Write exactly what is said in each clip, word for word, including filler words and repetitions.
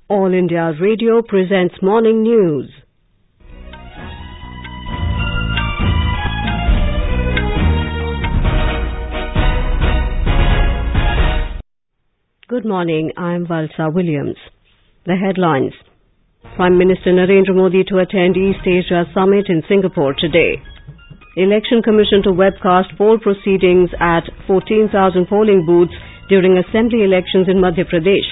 All India Radio presents morning news. Good morning, I'm Valsa Williams. The headlines. Prime Minister Narendra Modi to attend East Asia Summit in Singapore today. Election Commission to webcast poll proceedings at fourteen thousand polling booths during Assembly elections in Madhya Pradesh.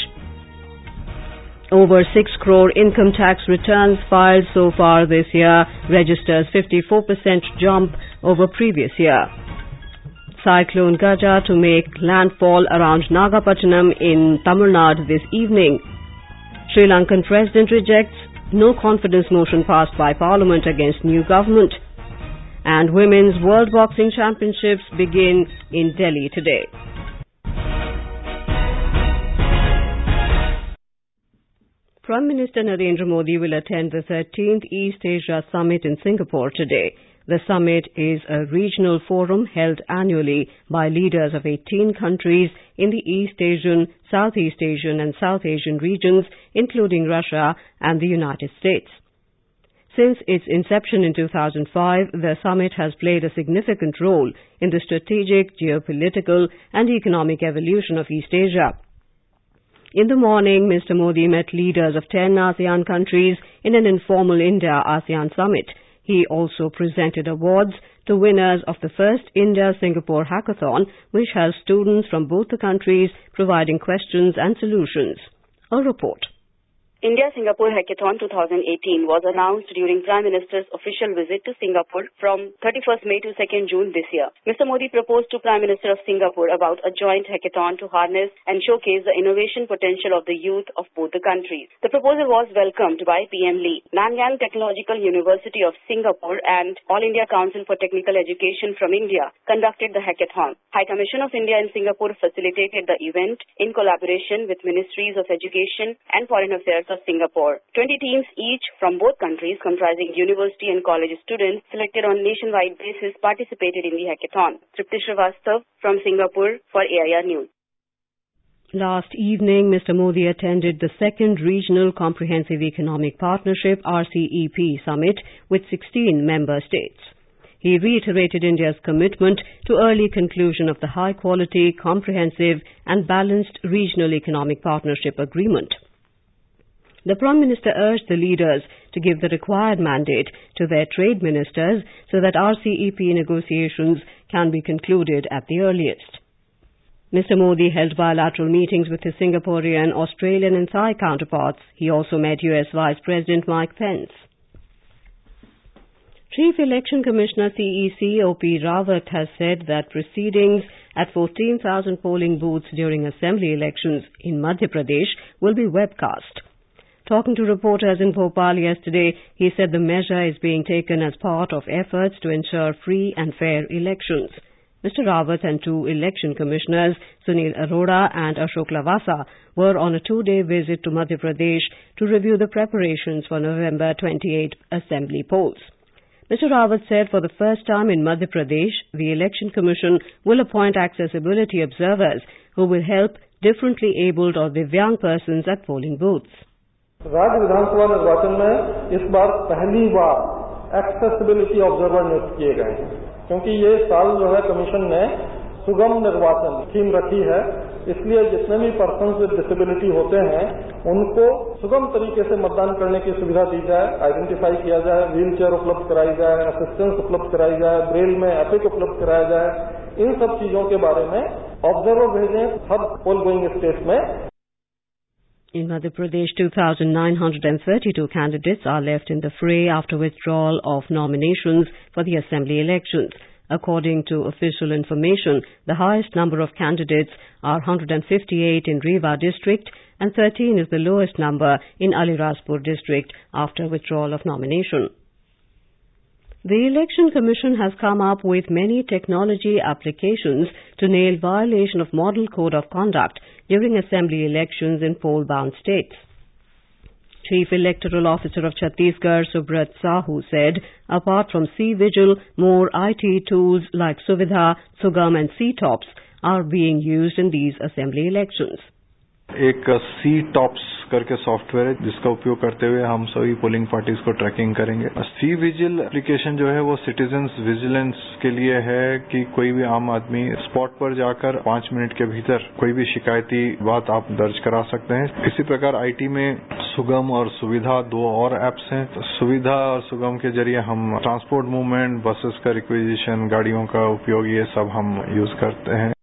Over six crore income tax returns filed so far this year registers fifty-four percent jump over previous year. Cyclone Gaja to make landfall around Nagapattinam in Tamil Nadu this evening. Sri Lankan President rejects no confidence motion passed by Parliament against new government. And Women's World Boxing Championships begin in Delhi today. Prime Minister Narendra Modi will attend the thirteenth East Asia Summit in Singapore today. The summit is a regional forum held annually by leaders of eighteen countries in the East Asian, Southeast Asian and South Asian regions, including Russia and the United States. Since its inception in two thousand five, the summit has played a significant role in the strategic, geopolitical and economic evolution of East Asia. In the morning, Mister Modi met leaders of ten ASEAN countries in an informal India-ASEAN summit. He also presented awards to winners of the first India-Singapore Hackathon, which has students from both the countries providing questions and solutions. A report. India-Singapore Hackathon twenty eighteen was announced during Prime Minister's official visit to Singapore from thirty-first May to second June this year. Mister Modi proposed to Prime Minister of Singapore about a joint hackathon to harness and showcase the innovation potential of the youth of both the countries. The proposal was welcomed by P M Lee. Nanyang Technological University of Singapore and All India Council for Technical Education from India conducted the hackathon. High Commission of India in Singapore facilitated the event in collaboration with Ministries of Education and Foreign Affairs of Singapore. twenty teams each from both countries comprising university and college students selected on nationwide basis participated in the hackathon. Tripti Srivastava from Singapore for A I R News. Last evening, Mister Modi attended the second Regional Comprehensive Economic Partnership R C E P summit with sixteen member states. He reiterated India's commitment to early conclusion of the high-quality, comprehensive and balanced Regional Economic Partnership Agreement. The Prime Minister urged the leaders to give the required mandate to their trade ministers so that R C E P negotiations can be concluded at the earliest. Mister Modi held bilateral meetings with his Singaporean, Australian and Thai counterparts. He also met U S Vice President Mike Pence. Chief Election Commissioner C E C O P Rawat has said that proceedings at fourteen thousand polling booths during Assembly elections in Madhya Pradesh will be webcast. Talking to reporters in Bhopal yesterday, he said the measure is being taken as part of efforts to ensure free and fair elections. Mister Rawat and two election commissioners, Sunil Arora and Ashok Lavasa, were on a two-day visit to Madhya Pradesh to review the preparations for November twenty-eighth Assembly polls. Mister Rawat said for the first time in Madhya Pradesh, the Election Commission will appoint accessibility observers who will help differently abled or Divyang persons at polling booths. राज्य विधानसभा निर्वाचन में इस बार पहली बार accessibility observer नियुक्त किए गए हैं, क्योंकि ये साल जो है कमीशन ने सुगम निर्वाचन थीम रखी है, इसलिए जितने भी पर्सन्स विद डिसेबिलिटी होते हैं उनको सुगम तरीके से मतदान करने की सुविधा दी जाए, आइडेंटिफाई किया जाए, व्हील चेयर उपलब्ध कराई जाए, असिस्टेंस उपलब्ध कराई जाए, ब्रेल में एपिक उपलब्ध कराया जाए। इन सब चीजों के बारे में ऑब्जर्वर भेजें हर पोल गोइंग स्टेट में। In Madhya Pradesh, two thousand nine hundred thirty-two candidates are left in the fray after withdrawal of nominations for the Assembly elections. According to official information, the highest number of candidates are one hundred fifty-eight in Rewa district and thirteen is the lowest number in Aliraspur district after withdrawal of nomination. The Election Commission has come up with many technology applications to nail violation of Model Code of Conduct during Assembly elections in poll-bound states. Chief Electoral Officer of Chhattisgarh, Subrat Sahu, said apart from C-Vigil, more I T tools like Suvidha, Sugam and C-Tops are being used in these Assembly elections. एक सी tops करके software है जिसका उपयोग करते हुए हम सभी polling parties को ट्रैकिंग करेंगे। सी विजिल एप्लीकेशन जो है वो सिटीजन्स विजिलेंस के लिए है कि कोई भी आम आदमी स्पॉट पर जाकर पांच मिनट के भीतर कोई भी शिकायती बात आप दर्ज करा सकते हैं। इसी प्रकार आईटी में सुगम और सुविधा दो और एप्स हैं। सुविधा और सुगम के जरिए हम ट्रांसपोर्ट मूवमेंट, बसेस का रिक्विजिशन, गाड़ियों का उपयोग, ये सब हम यूज करते हैं।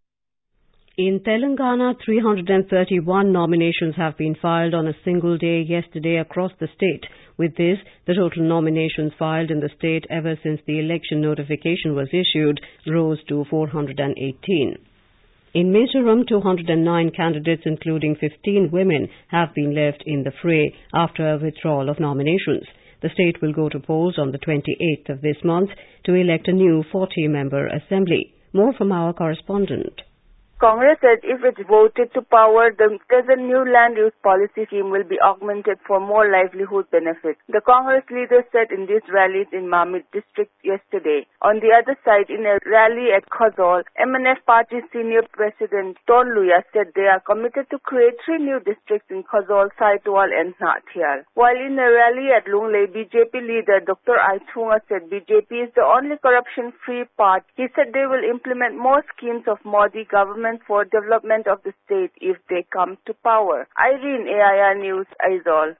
In Telangana, three hundred thirty-one nominations have been filed on a single day yesterday across the state. With this, the total nominations filed in the state ever since the election notification was issued rose to four hundred eighteen. In Mizoram, two hundred nine candidates, including fifteen women, have been left in the fray after a withdrawal of nominations. The state will go to polls on the twenty-eighth of this month to elect a new forty-member assembly. More from our correspondent. Congress said if it voted to power, the present new land use policy scheme will be augmented for more livelihood benefits. The Congress leaders said in these rallies in Mamit district yesterday. On the other side, in a rally at Khazol, M N F party senior president Ton Luya said they are committed to create three new districts in Khazol, Saitwal and Nathiyal. While in a rally at Lunglei, B J P leader Doctor Aitunga said B J P is the only corruption-free party. He said they will implement more schemes of Modi government for development of the state if they come to power. Irene, A I R News, Aizawl.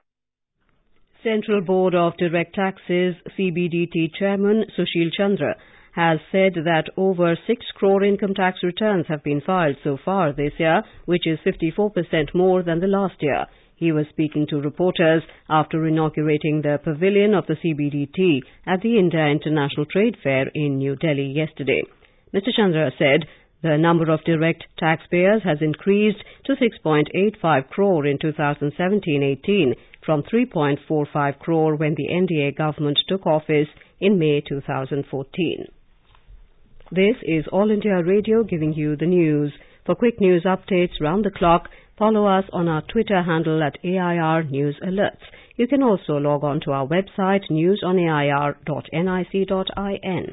Central Board of Direct Taxes C B D T Chairman Sushil Chandra has said that over six crore income tax returns have been filed so far this year, which is fifty-four percent more than the last year. He was speaking to reporters after inaugurating the pavilion of the C B D T at the India International Trade Fair in New Delhi yesterday. Mister Chandra said the number of direct taxpayers has increased to six point eight five crore in two thousand seventeen eighteen from three point four five crore when the N D A government took office in May two thousand fourteen. This is All India Radio giving you the news. For quick news updates round the clock, follow us on our Twitter handle at A I R News Alerts. You can also log on to our website news on A I R dot nic dot in.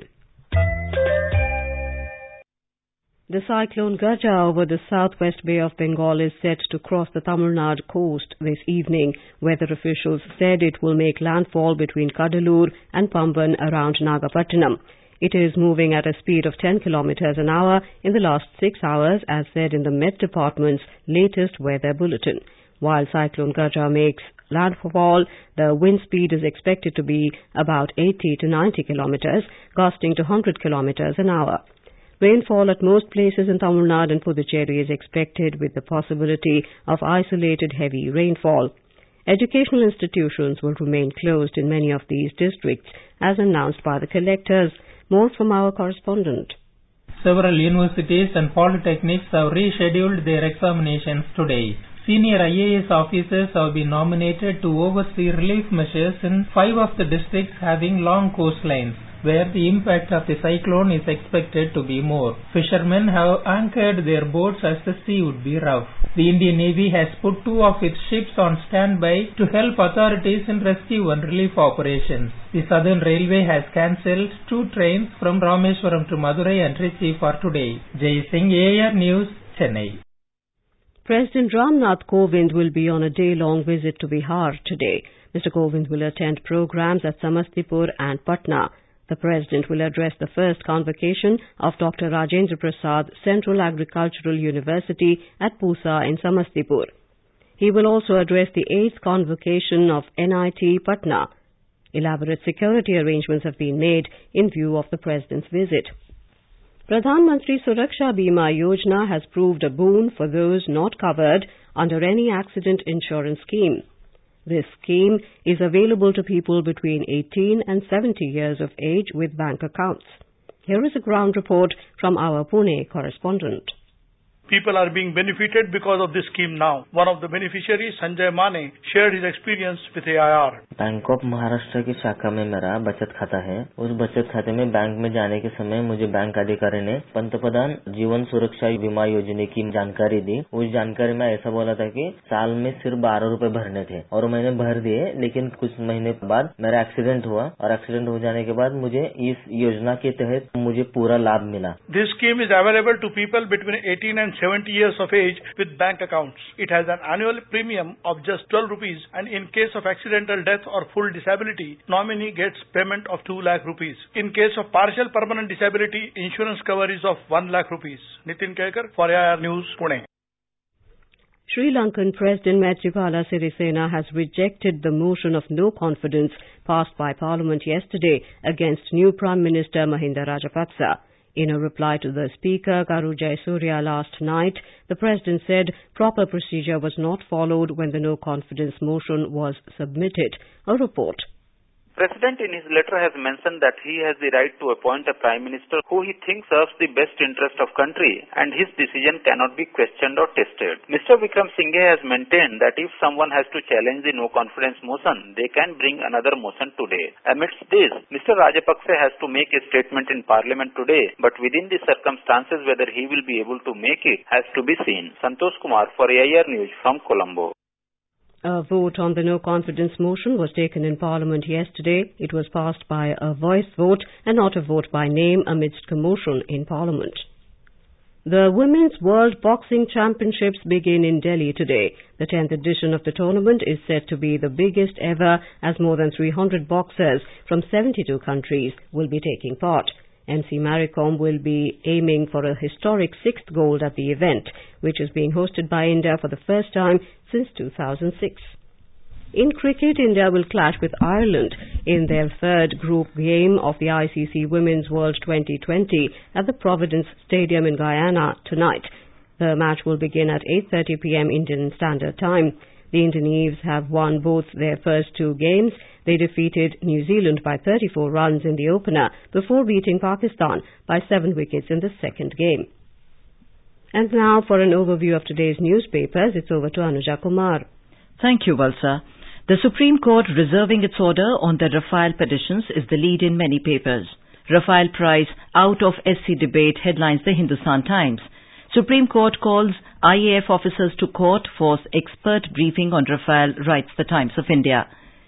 The cyclone Gaja over the southwest Bay of Bengal is set to cross the Tamil Nadu coast this evening. Weather officials said it will make landfall between Kadalur and Pamban around Nagapattinam. It is moving at a speed of ten kilometers an hour in the last six hours, as said in the Met Department's latest weather bulletin. While Cyclone Gaja makes landfall, the wind speed is expected to be about eighty to ninety kilometers, gusting to one hundred kilometers an hour. Rainfall at most places in Tamil Nadu and Puducherry is expected, with the possibility of isolated heavy rainfall. Educational institutions will remain closed in many of these districts, as announced by the collectors. More from our correspondent. Several universities and polytechnics have rescheduled their examinations today. Senior I A S officers have been nominated to oversee relief measures in five of the districts having long coastlines, where the impact of the cyclone is expected to be more. Fishermen have anchored their boats as the sea would be rough. The Indian Navy has put two of its ships on standby to help authorities in rescue and relief operations. The Southern Railway has cancelled two trains from Rameswaram to Madurai and Trichy for today. Jai Singh, A I R News, Chennai. President Ramnath Kovind will be on a day-long visit to Bihar today. Mister Kovind will attend programs at Samastipur and Patna. The President will address the first convocation of Doctor Rajendra Prasad Central Agricultural University at Pusa in Samastipur. He will also address the eighth convocation of N I T Patna. Elaborate security arrangements have been made in view of the President's visit. Pradhan Mantri Suraksha Bima Yojana has proved a boon for those not covered under any accident insurance scheme. This scheme is available to people between eighteen and seventy years of age with bank accounts. Here is a ground report from our Pune correspondent. People are being benefited because of this scheme now. One of the beneficiaries, Sanjay Mane, shared his experience with A I R. Bank of Maharashtra की शाखा में मेरा बचत खाता है। उस बचत खाते में बैंक में जाने के समय मुझे बैंक अधिकारी ने पंतप्रधान जीवन सुरक्षा बीमा योजना की जानकारी दी। उस जानकारी में ऐसा बोला था कि साल में सिर्फ बारह रुपए भरने थे और मैंने भर दिए, लेकिन कुछ महीने बाद मेरा एक्सीडेंट हुआ और एक्सीडेंट हो जाने के बाद मुझे इस योजना के तहत मुझे पूरा लाभ मिला। This scheme is available to people between eighteen and seventy years of age with bank accounts. It has an annual premium of just twelve rupees, and in case of accidental death or full disability, nominee gets payment of two lakh rupees. In case of partial permanent disability, insurance cover is of one lakh rupees. Nitin Kelkar for A I R News, Pune. Sri Lankan President Maithripala Sirisena has rejected the motion of no confidence passed by Parliament yesterday against new Prime Minister Mahinda Rajapaksa. In a reply to the Speaker, Karu Jayasuriya, last night, the President said proper procedure was not followed when the no confidence motion was submitted. A report. President in his letter has mentioned that he has the right to appoint a Prime Minister who he thinks serves the best interest of country, and his decision cannot be questioned or tested. Mister Vikram Singhe has maintained that if someone has to challenge the no confidence motion, they can bring another motion today. Amidst this, Mister Rajapaksa has to make a statement in Parliament today, but within the circumstances whether he will be able to make it has to be seen. Santosh Kumar for A I R News from Colombo. A vote on the no-confidence motion was taken in Parliament yesterday. It was passed by a voice vote and not a vote by name amidst commotion in Parliament. The Women's World Boxing Championships begin in Delhi today. The tenth edition of the tournament is said to be the biggest ever, as more than three hundred boxers from seventy-two countries will be taking part. M C Mary Kom will be aiming for a historic sixth gold at the event, which is being hosted by India for the first time since two thousand six. In cricket, India will clash with Ireland in their third group game of the I C C Women's World twenty twenty at the Providence Stadium in Guyana tonight. The match will begin at eight thirty p m Indian Standard Time. The Indian have won both their first two games. They defeated New Zealand by thirty-four runs in the opener before beating Pakistan by seven wickets in the second game. And now for an overview of today's newspapers, it's over to Anuja Kumar. Thank you, Valsa. The Supreme Court reserving its order on the Rafale petitions is the lead in many papers. Rafale price out of S C debate headlines the Hindustan Times. Supreme Court calls I A F officers to court for expert briefing on Rafale, writes the Times of India.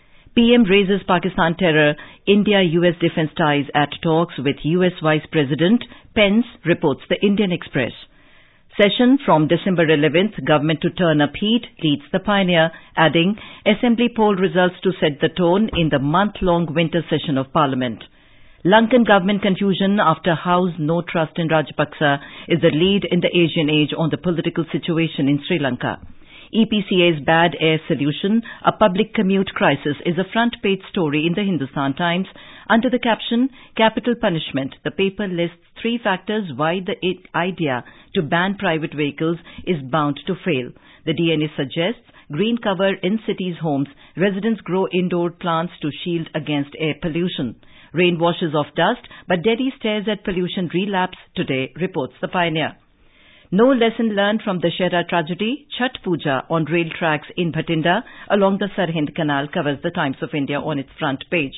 P M raises Pakistan terror, India-U S defence ties at talks with U S Vice President Pence, reports the Indian Express. Session from December eleventh, government to turn up heat, leads the Pioneer, adding assembly poll results to set the tone in the month-long winter session of Parliament. Lankan government confusion after House no trust in Rajapaksa is the lead in the Asian age on the political situation in Sri Lanka. E P C A's bad air solution, a public commute crisis, is a front-page story in the Hindustan Times. Under the caption, Capital Punishment, the paper lists three factors why the idea to ban private vehicles is bound to fail. The D N A suggests green cover in cities' homes, residents grow indoor plants to shield against air pollution. Rain washes off dust, but Delhi stares at pollution relapse today, reports the Pioneer. No lesson learned from the Shehra tragedy. Chhath Puja on rail tracks in Bhatinda along the Sarhind Canal covers the Times of India on its front page.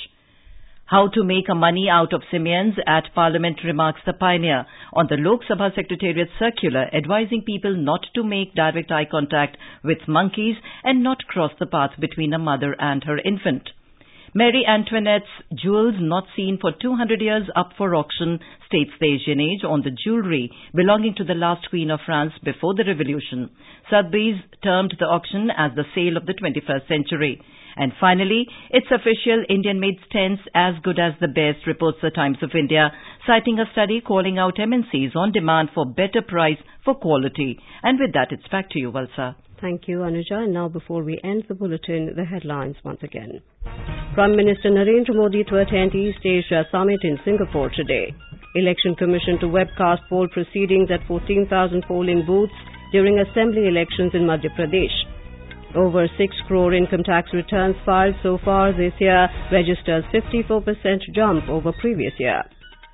How to make a money out of simians at Parliament, remarks the Pioneer on the Lok Sabha Secretariat circular advising people not to make direct eye contact with monkeys and not cross the path between a mother and her infant. Mary Antoinette's jewels not seen for two hundred years up for auction, states the Asian Age on the jewellery belonging to the last Queen of France before the Revolution. Sotheby's termed the auction as the sale of the twenty-first century. And finally, it's official, Indian-made stents as good as the best, reports the Times of India, citing a study calling out M N Cs on demand for better price for quality. And with that, it's back to you, Valsa. Thank you, Anuja. And now before we end the bulletin, the headlines once again. Prime Minister Narendra Modi to attend East Asia Summit in Singapore today. Election Commission to webcast poll proceedings at fourteen thousand polling booths during assembly elections in Madhya Pradesh. Over six crore income tax returns filed so far this year registers fifty-four percent jump over previous year.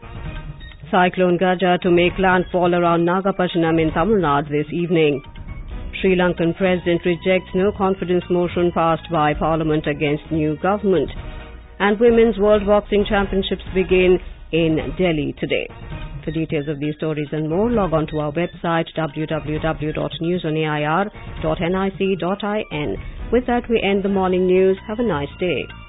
Cyclone Gaja to make landfall around Nagapattinam in Tamil Nadu this evening. Sri Lankan President rejects no confidence motion passed by Parliament against new government. And Women's World Boxing Championships begin in Delhi today. For details of these stories and more, log on to our website w w w dot news on a i r dot n i c dot i n. With that, we end the morning news. Have a nice day.